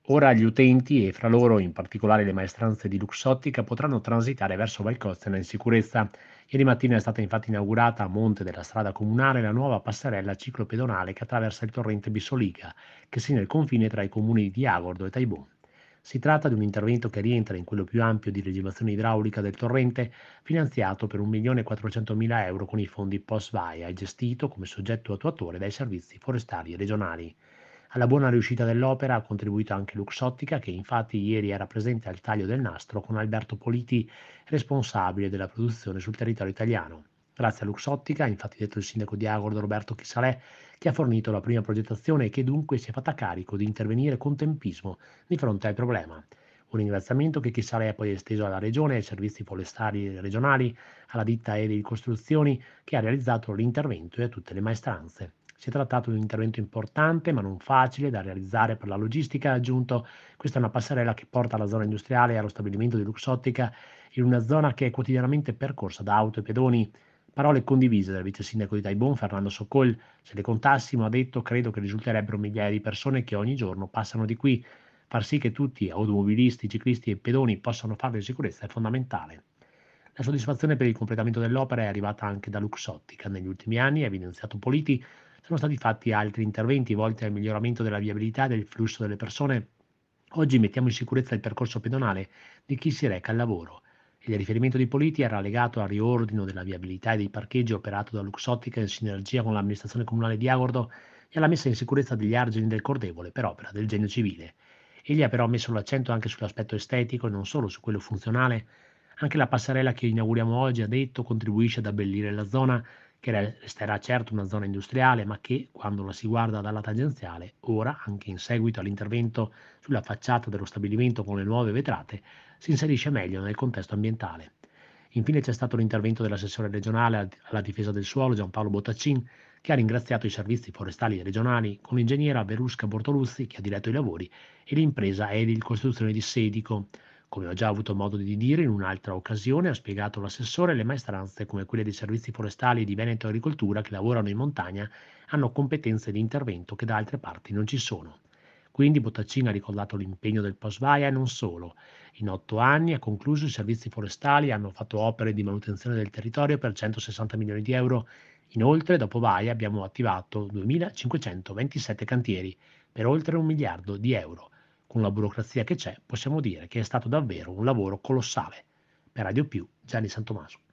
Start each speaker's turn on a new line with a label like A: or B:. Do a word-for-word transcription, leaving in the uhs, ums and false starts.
A: Ora gli utenti e fra loro, in particolare le maestranze di Luxottica, potranno transitare verso Valcozzena in sicurezza. Ieri mattina è stata infatti inaugurata a monte della strada comunale la nuova passerella ciclopedonale che attraversa il torrente Bissoliga, che segna il confine tra i comuni di Agordo e Taibon. Si tratta di un intervento che rientra in quello più ampio di rilevazione idraulica del torrente, finanziato per un milione e quattrocentomila euro con i fondi post-VAIA e gestito come soggetto attuatore dai servizi forestali regionali. Alla buona riuscita dell'opera ha contribuito anche Luxottica, che infatti ieri era presente al taglio del nastro con Alberto Politi, responsabile della produzione sul territorio italiano. Grazie a Luxottica, ha infatti detto il sindaco di Agordo Roberto Chisalè, che ha fornito la prima progettazione e che dunque si è fatta carico di intervenire con tempismo di fronte al problema. Un ringraziamento che Chisalè ha poi esteso alla Regione, ai servizi forestali regionali, alla ditta Edi Costruzioni che ha realizzato l'intervento e a tutte le maestranze. Si è trattato di un intervento importante ma non facile da realizzare per la logistica, ha aggiunto. Questa è una passerella che porta alla zona industriale e allo stabilimento di Luxottica in una zona che è quotidianamente percorsa da auto e pedoni. Parole condivise dal vice sindaco di Taibon, Fernando Socol. Se le contassimo, ha detto, credo che risulterebbero migliaia di persone che ogni giorno passano di qui. Far sì che tutti, automobilisti, ciclisti e pedoni, possano farlo in sicurezza è fondamentale. La soddisfazione per il completamento dell'opera è arrivata anche da Luxottica. Negli ultimi anni, ha evidenziato Politi, sono stati fatti altri interventi volti al miglioramento della viabilità e del flusso delle persone. Oggi mettiamo in sicurezza il percorso pedonale di chi si reca al lavoro. Il riferimento di Politi era legato al riordino della viabilità e dei parcheggi operato da Luxottica in sinergia con l'amministrazione comunale di Agordo e alla messa in sicurezza degli argini del Cordevole per opera del Genio Civile. Egli ha però messo l'accento anche sull'aspetto estetico e non solo su quello funzionale. Anche la passerella che inauguriamo oggi, ha detto, contribuisce ad abbellire la zona, che re- resterà certo una zona industriale, ma che, quando la si guarda dalla tangenziale, ora, anche in seguito all'intervento sulla facciata dello stabilimento con le nuove vetrate, si inserisce meglio nel contesto ambientale. Infine c'è stato l'intervento dell'assessore regionale al- alla difesa del suolo Giampaolo Bottaccin, che ha ringraziato i servizi forestali regionali con l'ingegnera Verusca Bortoluzzi, che ha diretto i lavori, e l'impresa Edil Costruzione di Sedico. Come ho già avuto modo di dire in un'altra occasione, ha spiegato l'assessore, le maestranze come quelle dei servizi forestali di Veneto Agricoltura che lavorano in montagna hanno competenze di intervento che da altre parti non ci sono. Quindi Bottaccini ha ricordato l'impegno del Post-Vaia e non solo. In otto anni ha concluso i servizi forestali e hanno fatto opere di manutenzione del territorio per centosessanta milioni di euro. Inoltre, dopo Vaia abbiamo attivato duemilacinquecentoventisette cantieri per oltre un miliardo di euro. Con la burocrazia che c'è, possiamo dire che è stato davvero un lavoro colossale. Per Radio Più, Gianni Santomaso.